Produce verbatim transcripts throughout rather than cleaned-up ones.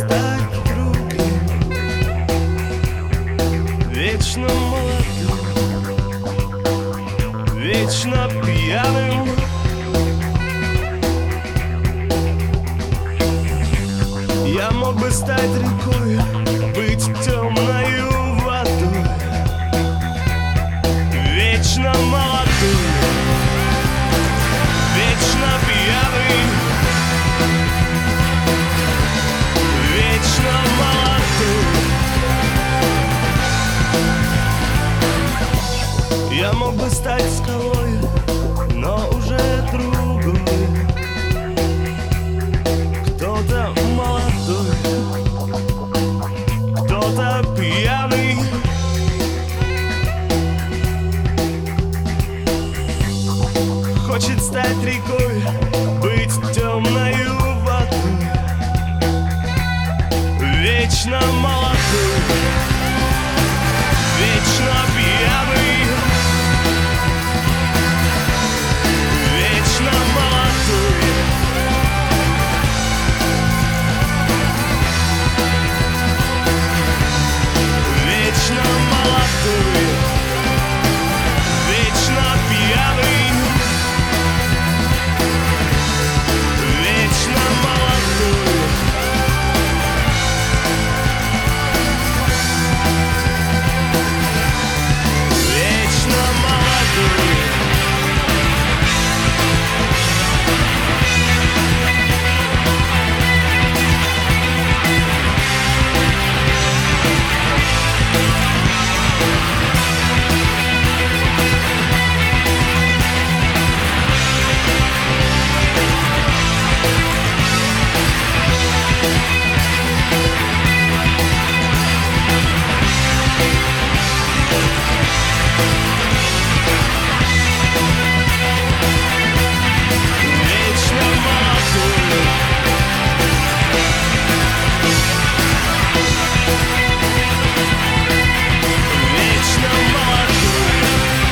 стать другим, вечно молодым, вечно пьяным. Я мог бы стать рекой, быть темною водой, вечно молодым, вечно пьяный, вечно молодым. Я мог бы стать скалой, но уже другой, кто-то молодой, кто-то пьяный. Хочет стать рекой, быть темною водой, вечно молодой, вечно пьяный, вечно молодой. Вечно молодой, вечно пьяный, вечно молодой. Вечно молодой. Вечно молодой. Вечно молодой.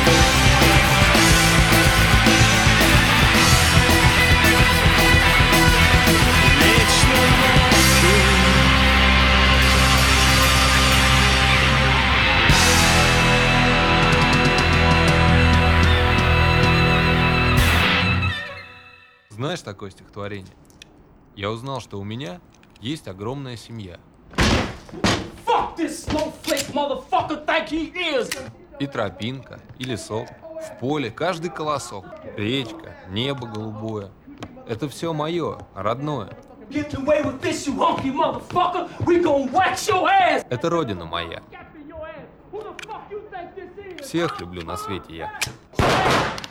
Вечно молодой. Знаешь такое стихотворение? Я узнал, что у меня есть огромная семья. Fuck this snowflake motherfucker think he is! И тропинка, и лесок, в поле каждый колосок, речка, небо голубое. Это все мое, родное. Get away with this, you hunky motherfucker! We gon' wax your ass! Это родина моя. Who the fuck you think this is? Всех люблю на свете я.